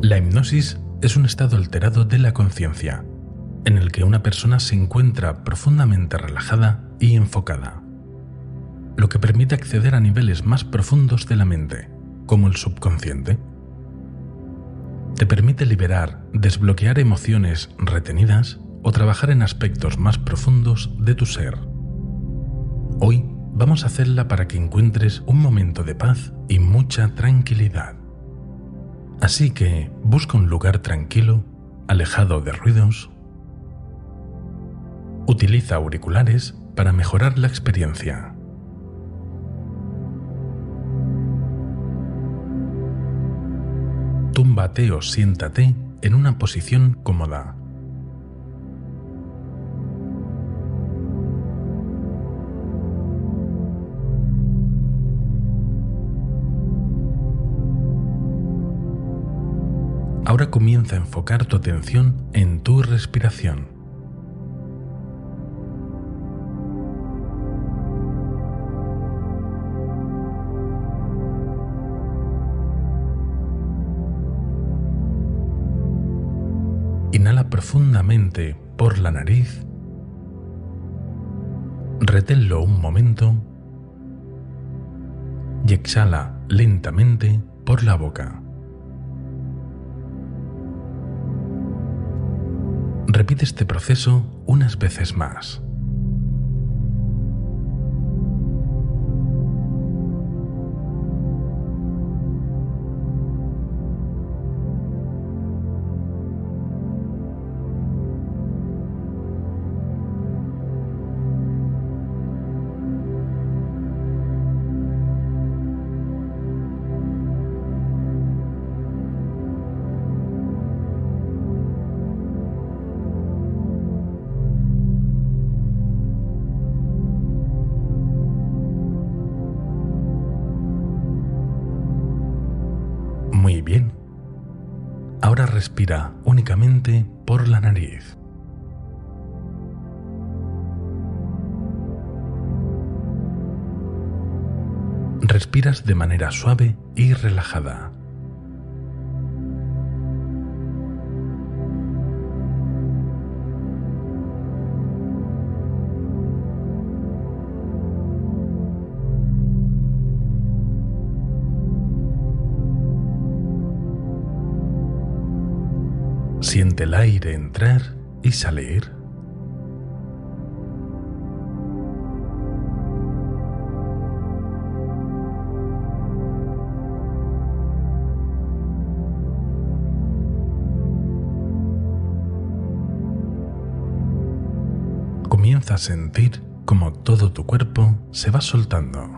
La hipnosis es un estado alterado de la conciencia, en el que una persona se encuentra profundamente relajada y enfocada, lo que permite acceder a niveles más profundos de la mente, como el subconsciente. Te permite liberar, desbloquear emociones retenidas o trabajar en aspectos más profundos de tu ser. Hoy vamos a hacerla para que encuentres un momento de paz y mucha tranquilidad. Así que busca un lugar tranquilo, alejado de ruidos. Utiliza auriculares para mejorar la experiencia. Túmbate o siéntate en una posición cómoda. Ahora comienza a enfocar tu atención en tu respiración. Inhala profundamente por la nariz, reténlo un momento y exhala lentamente por la boca. Repite este proceso unas veces más. Muy bien. Ahora respira únicamente por la nariz. Respiras de manera suave y relajada. Siente el aire entrar y salir. Comienza a sentir cómo todo tu cuerpo se va soltando.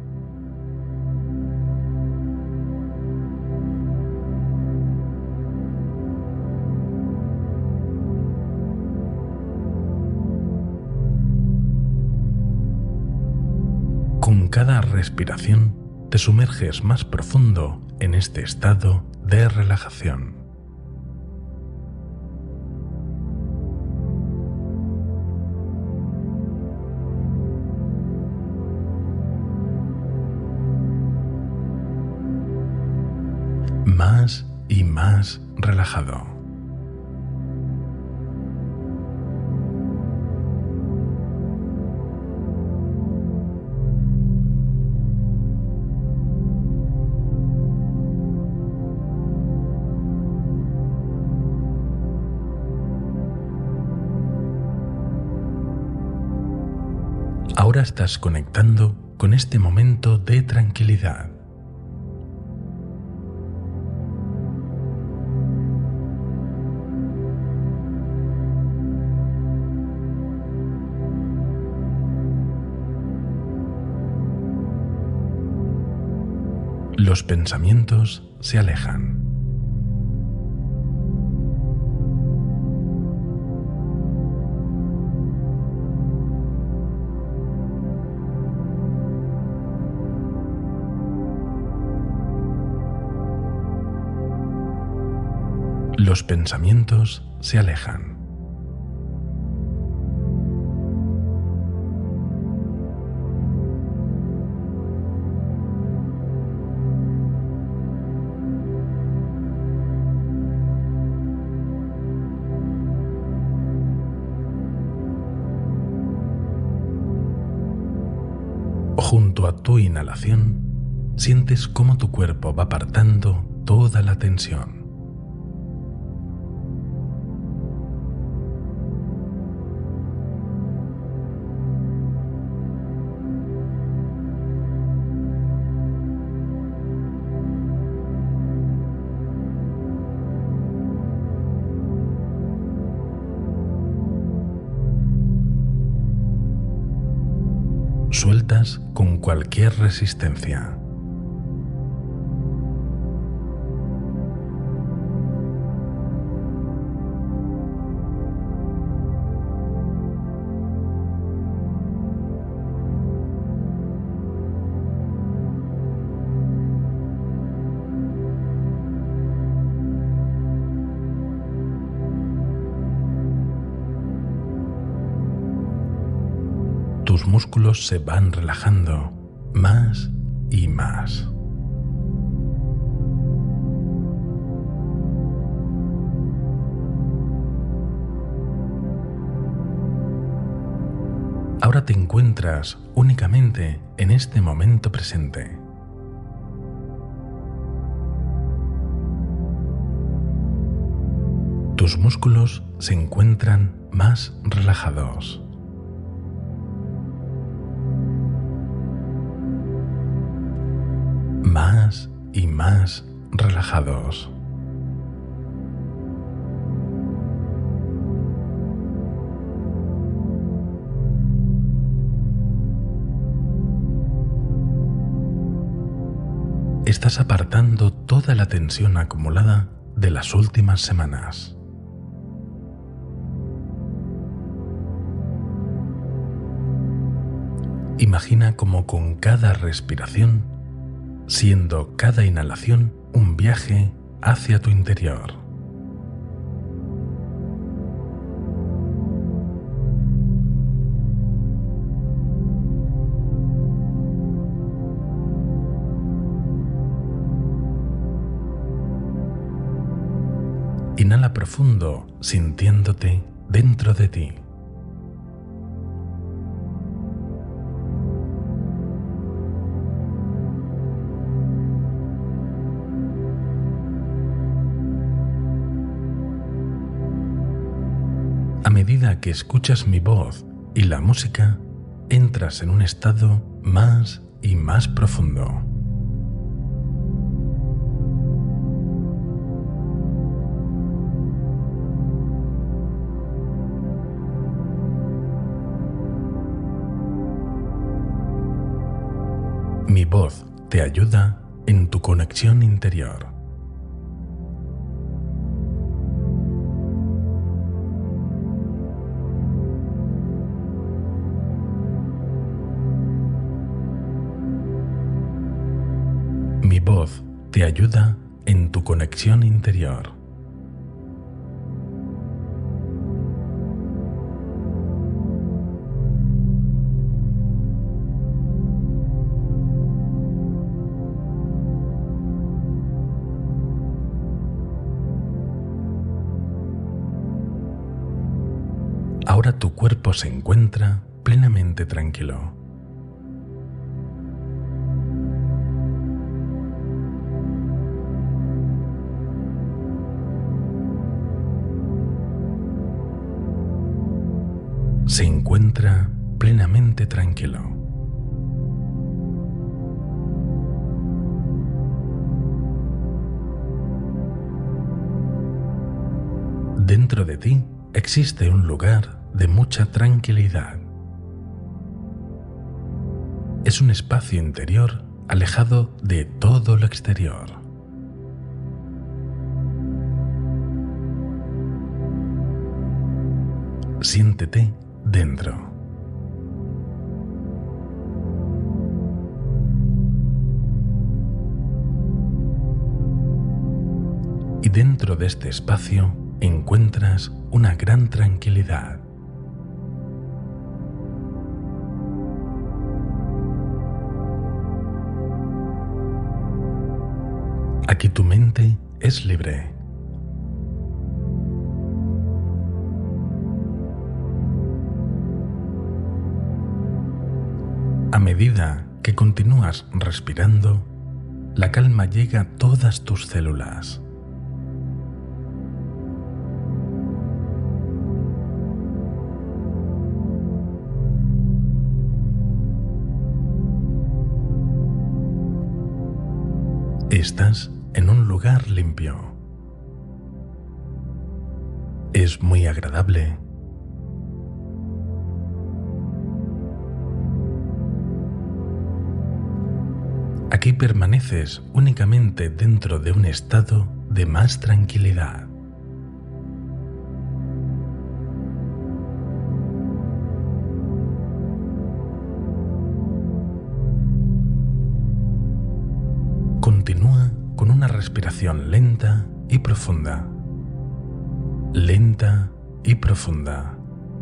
Con cada respiración te sumerges más profundo en este estado de relajación. Más y más relajado. Ahora estás conectando con este momento de tranquilidad. Los pensamientos se alejan. Los pensamientos se alejan. tu inhalación, sientes cómo tu cuerpo va apartando toda la tensión. Sueltas con cualquier resistencia. Tus músculos se van relajando más y más. Ahora te encuentras únicamente en este momento presente. Tus músculos se encuentran más relajados. Más y más relajados. Estás apartando toda la tensión acumulada de las últimas semanas. Imagina cómo con cada respiración, siendo cada inhalación un viaje hacia tu interior. Inhala profundo, sintiéndote dentro de ti. A medida que escuchas mi voz y la música, entras en un estado más y más profundo. Mi voz te ayuda en tu conexión interior. Mi voz te ayuda en tu conexión interior. Ahora tu cuerpo se encuentra plenamente tranquilo. Se encuentra plenamente tranquilo. Dentro de ti existe un lugar de mucha tranquilidad. Es un espacio interior alejado de todo lo exterior. Siéntete dentro. Y dentro de este espacio encuentras una gran tranquilidad. Aquí tu mente es libre. A medida que continúas respirando, la calma llega a todas tus células. Estás en un lugar limpio. Es muy agradable. Aquí permaneces únicamente dentro de un estado de más tranquilidad. Continúa con una respiración lenta y profunda. Lenta y profunda.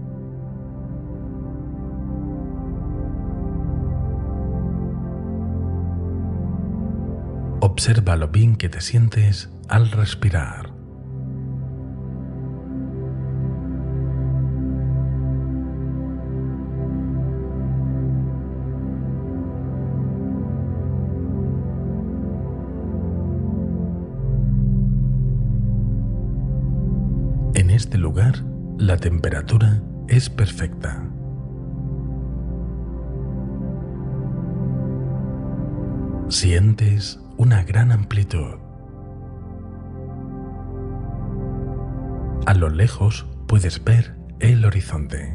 Observa lo bien que te sientes al respirar. En este lugar, la temperatura es perfecta. Sientes una gran amplitud. A lo lejos puedes ver el horizonte.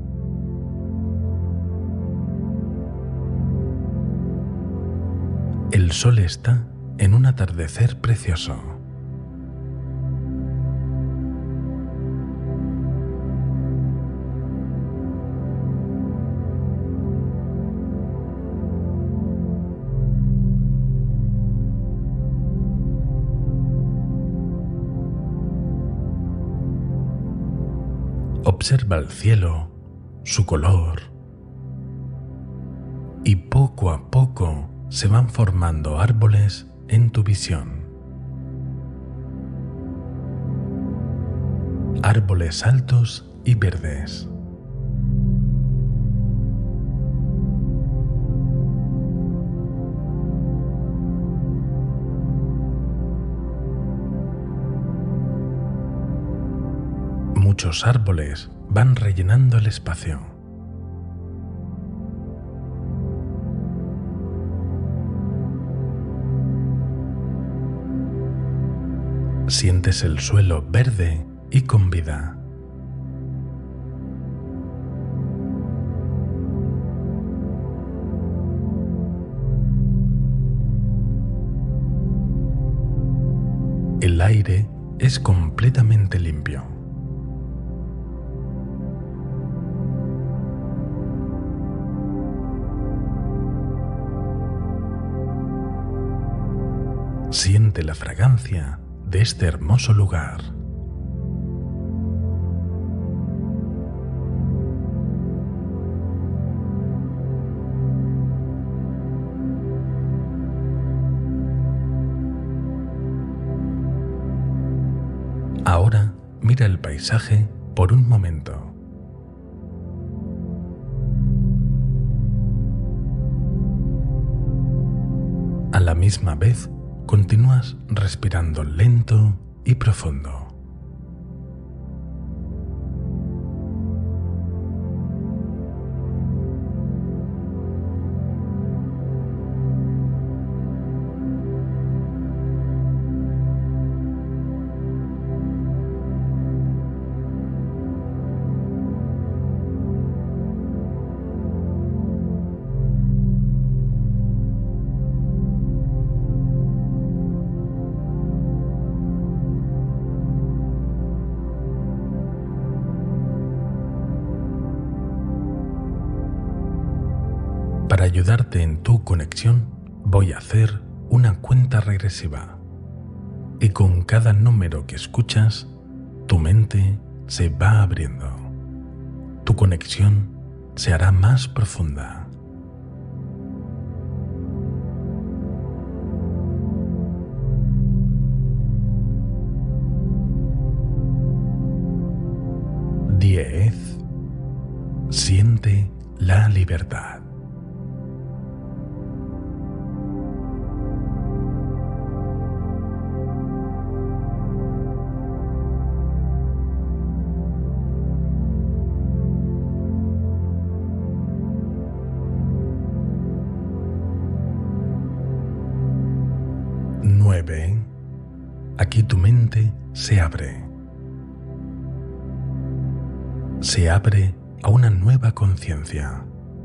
El sol está en un atardecer precioso. Observa el cielo, su color, y poco a poco se van formando árboles en tu visión. Árboles altos y verdes. Muchos árboles van rellenando el espacio. Sientes el suelo verde y con vida. El aire es completamente limpio. Siente la fragancia de este hermoso lugar. Ahora mira el paisaje por un momento. A la misma vez, continúas respirando lento y profundo. Para ayudarte en tu conexión, voy a hacer una cuenta regresiva. Y con cada número que escuchas, tu mente se va abriendo. Tu conexión se hará más profunda. 10. Siente la libertad. 9. Aquí tu mente se abre. Se abre a una nueva conciencia.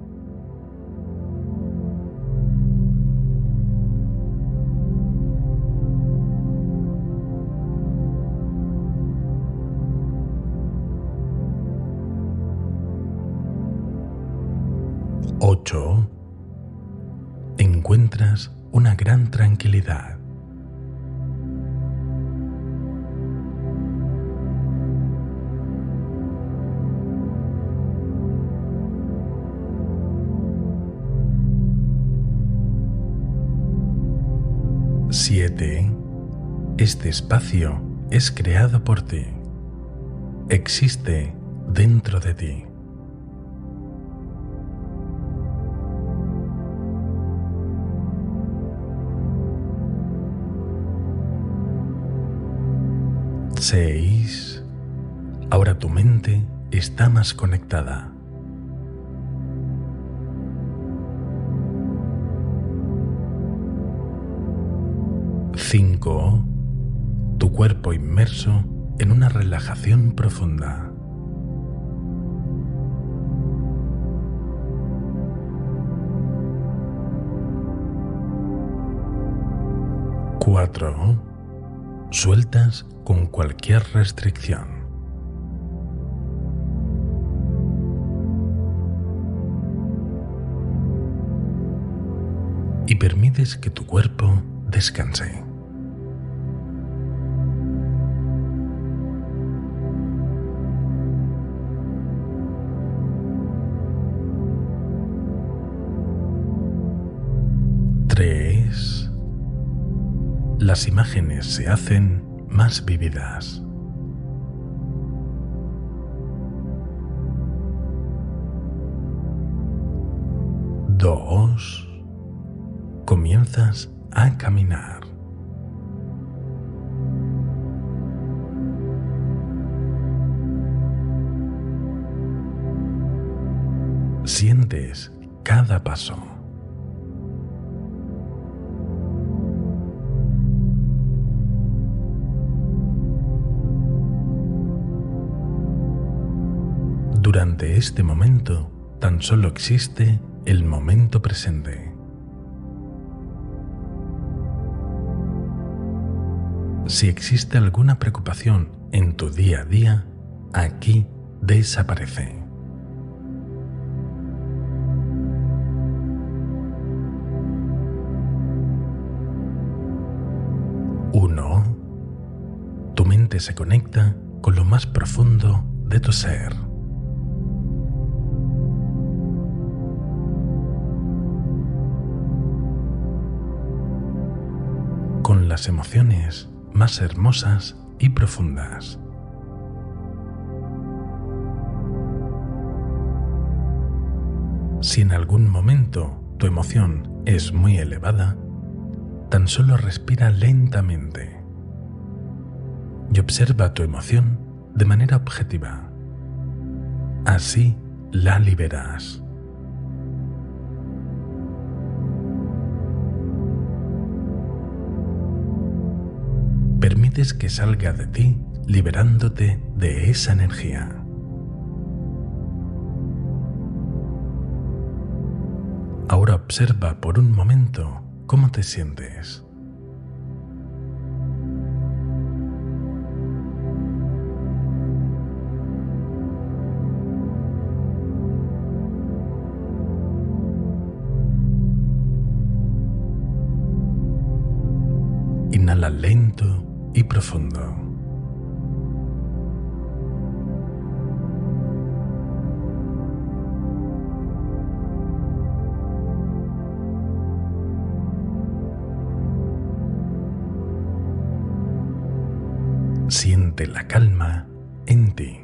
8. Encuentras una gran tranquilidad. 7. Este espacio es creado por ti. Existe dentro de ti. 6. Ahora tu mente está más conectada. 5. Tu cuerpo inmerso en una relajación profunda. 4. Sueltas con cualquier restricción. 5. Y permites que tu cuerpo descanse. 3. Las imágenes se hacen más vívidas. 2. Comienzas a caminar. 1. Sientes cada paso. 2. Durante este momento, tan solo existe el momento presente. Si existe alguna preocupación en tu día a día, aquí desaparece. 1. Tu mente se conecta con lo más profundo de tu ser. 2. Con las emociones más hermosas y profundas. 3. Si en algún momento tu emoción es muy elevada, tan solo respira lentamente y observa tu emoción de manera objetiva. Así la liberas. 4. Permites que salga de ti liberándote de esa energía. Ahora observa por un momento cómo te sientes. Inhala lento y profundo. Siente la calma en ti.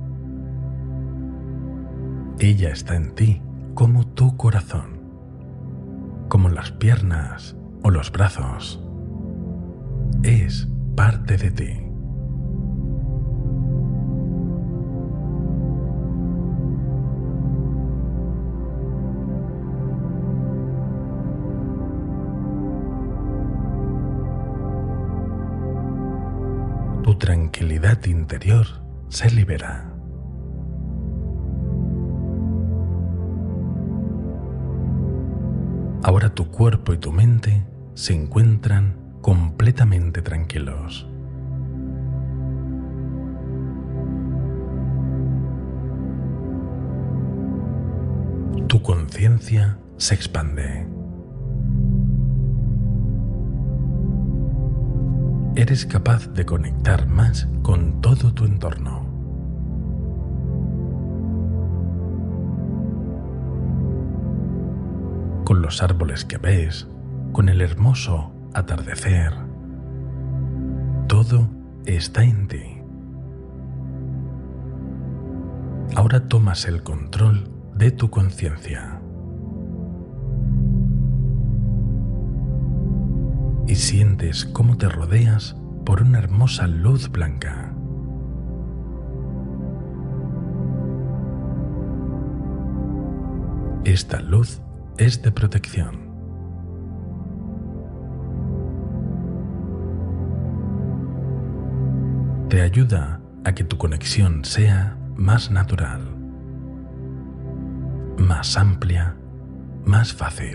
Ella está en ti como tu corazón, como las piernas o los brazos. Es parte de ti. 4. tranquilidad interior se libera. Ahora tu cuerpo y tu mente se encuentran completamente tranquilos. Tu conciencia se expande. Eres capaz de conectar más con todo tu entorno. Con los árboles que ves, con el hermoso atardecer. Todo está en ti. Ahora tomas el control de tu conciencia y sientes cómo te rodeas por una hermosa luz blanca. Esta luz es de protección. Te ayuda a que tu conexión sea más natural, más amplia, más fácil.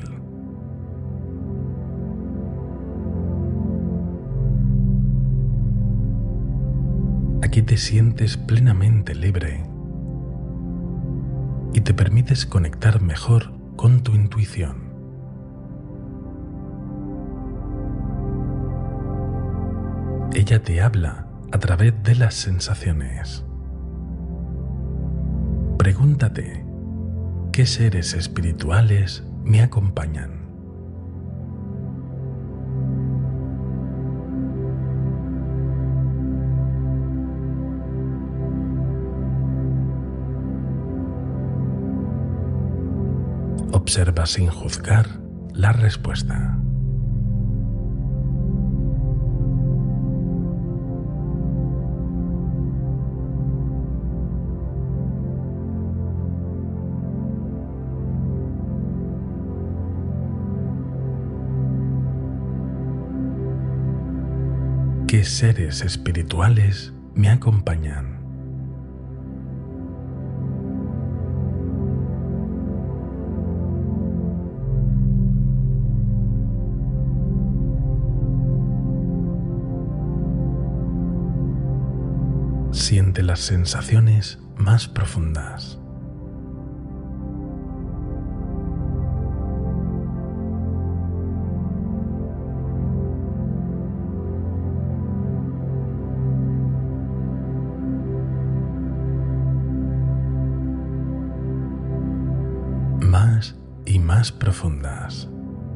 Aquí te sientes plenamente libre y te permites conectar mejor con tu intuición. Ella te habla a través de las sensaciones. Pregúntate, ¿qué seres espirituales me acompañan? Observa sin juzgar la respuesta. ¿Qué seres espirituales me acompañan? Siente las sensaciones más profundas. Más y más profundas.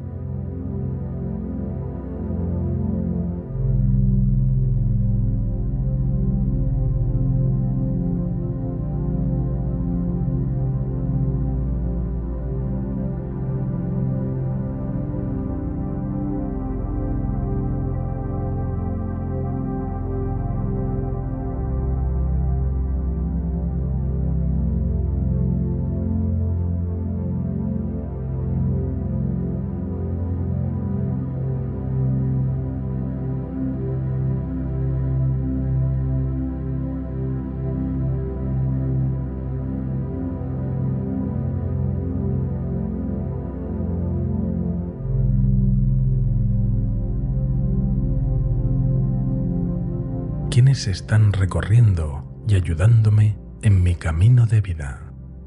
¿Quiénes están recorriendo y ayudándome en mi camino de vida?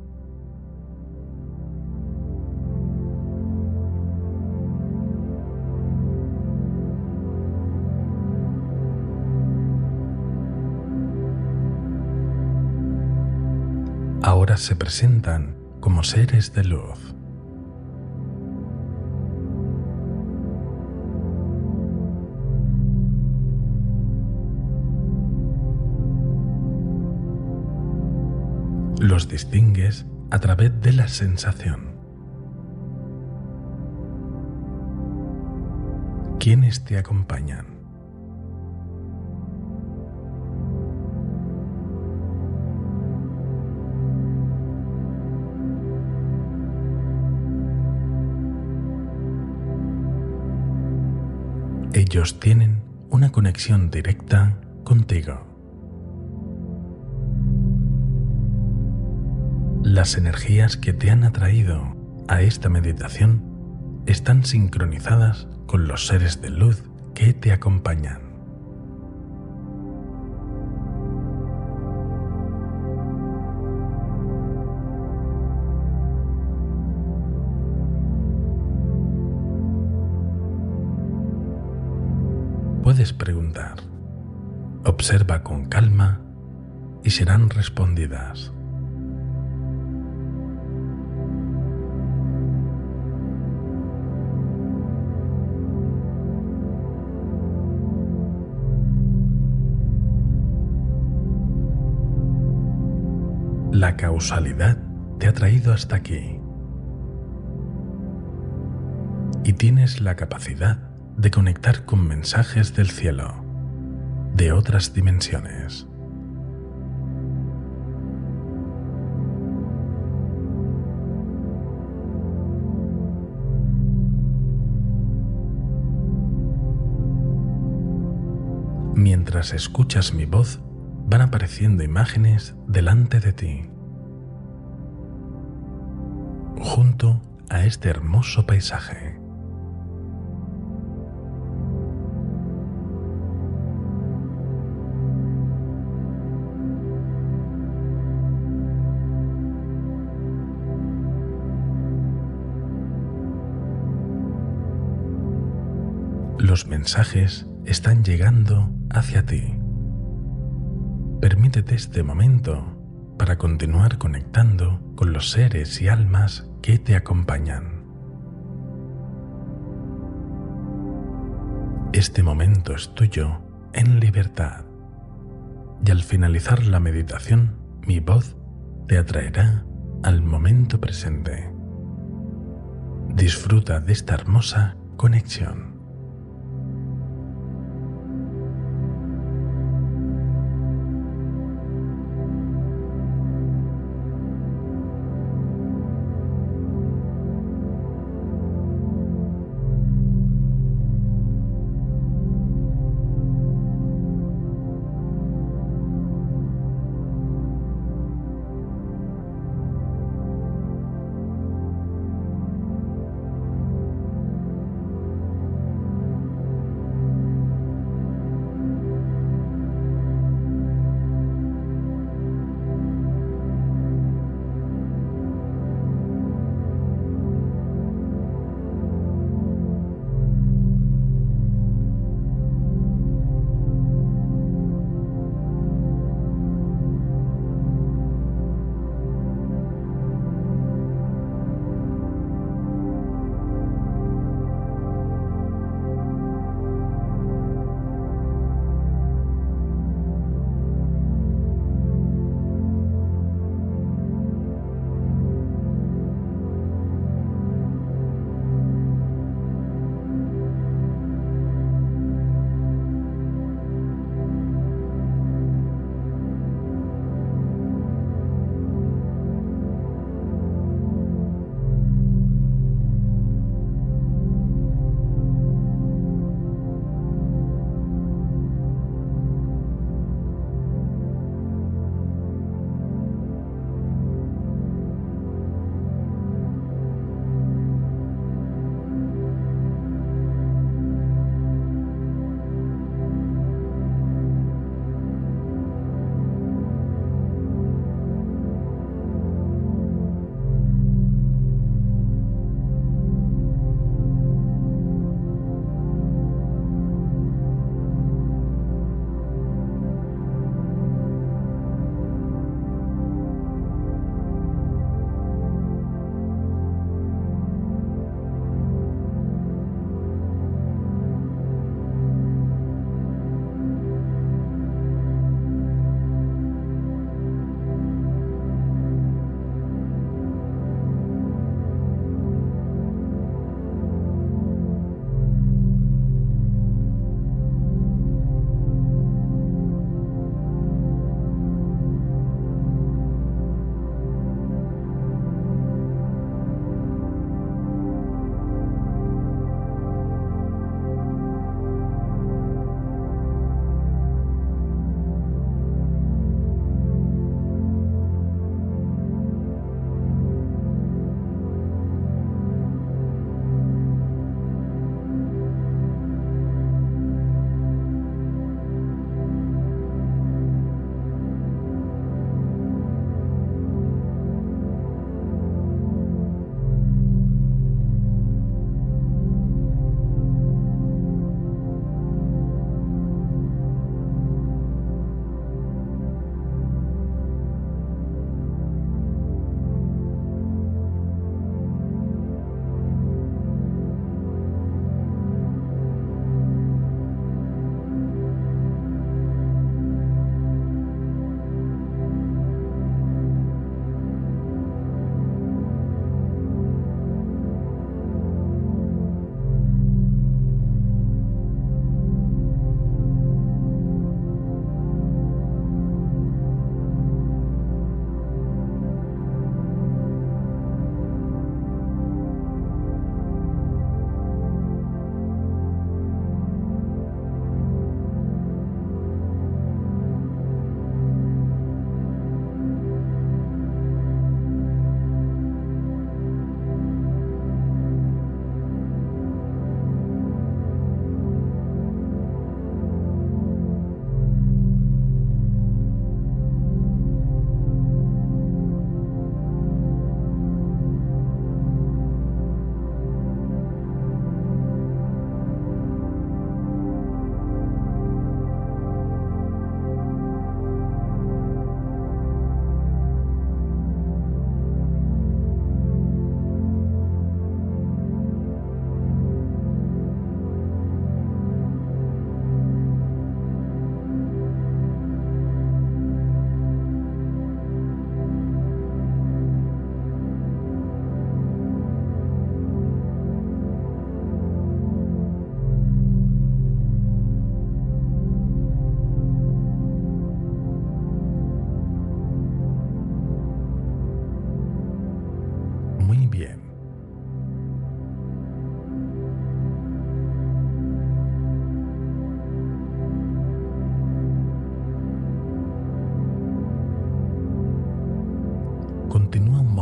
Ahora se presentan como seres de luz. Los distingues a través de la sensación. ¿Quiénes te acompañan? Ellos tienen una conexión directa contigo. Las energías que te han atraído a esta meditación están sincronizadas con los seres de luz que te acompañan. Puedes preguntar, observa con calma y serán respondidas. La causalidad te ha traído hasta aquí y tienes la capacidad de conectar con mensajes del cielo, de otras dimensiones. Mientras escuchas mi voz, van apareciendo imágenes delante de ti, junto a este hermoso paisaje. Los mensajes están llegando hacia ti. Permítete este momento para continuar conectando con los seres y almas que te acompañan. Este momento es tuyo en libertad y al finalizar la meditación, mi voz te atraerá al momento presente. Disfruta de esta hermosa conexión.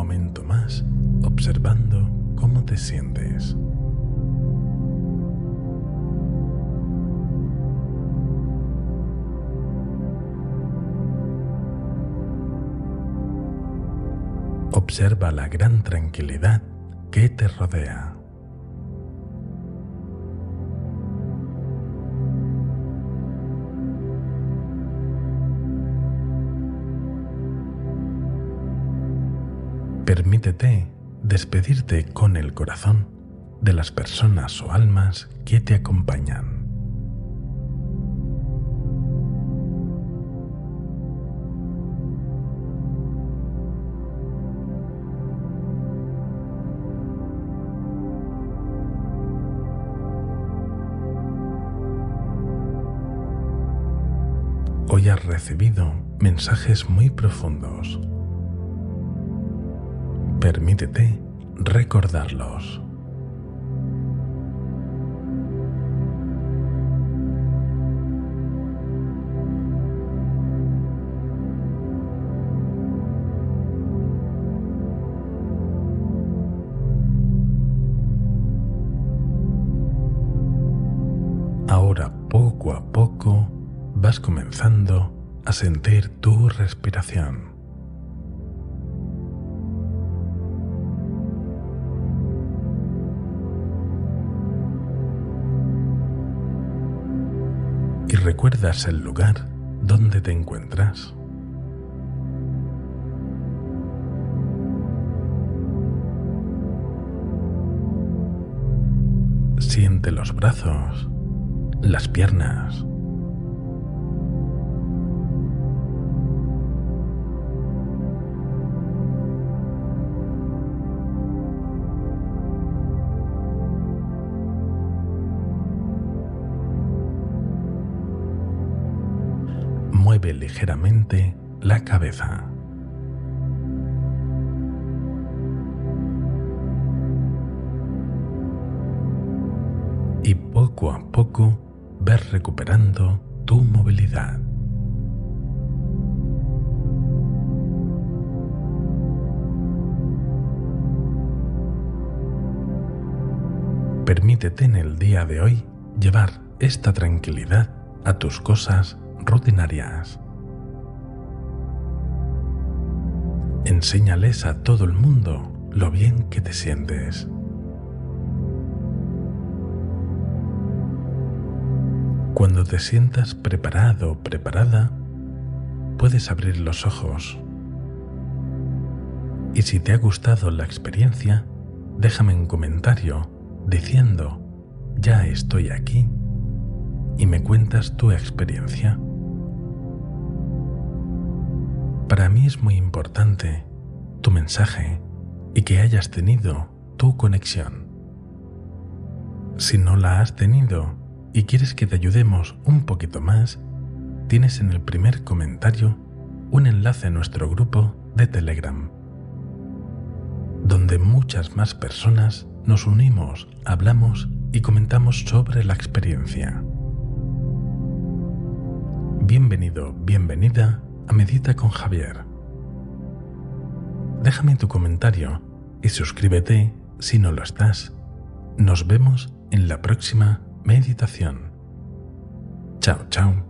momento más observando cómo te sientes. Observa la gran tranquilidad que te rodea. Permítete despedirte con el corazón de las personas o almas que te acompañan. Hoy has recibido mensajes muy profundos. Permítete recordarlos. Ahora, poco a poco, vas comenzando a sentir tu respiración. Y recuerdas el lugar donde te encuentras. Siente los brazos, las piernas. Mueve ligeramente la cabeza. Y poco a poco ves recuperando tu movilidad. Permítete en el día de hoy llevar esta tranquilidad a tus cosas rutinarias. Enséñales a todo el mundo lo bien que te sientes. Cuando te sientas preparado o preparada, puedes abrir los ojos. Y si te ha gustado la experiencia, déjame un comentario diciendo "Ya estoy aquí" y me cuentas tu experiencia. Para mí es muy importante tu mensaje y que hayas tenido tu conexión. Si no la has tenido y quieres que te ayudemos un poquito más, tienes en el primer comentario un enlace a nuestro grupo de Telegram, donde muchas más personas nos unimos, hablamos y comentamos sobre la experiencia. Bienvenido, bienvenida a Medita con Javier. Déjame tu comentario y suscríbete si no lo estás. Nos vemos en la próxima meditación. Chao, chao.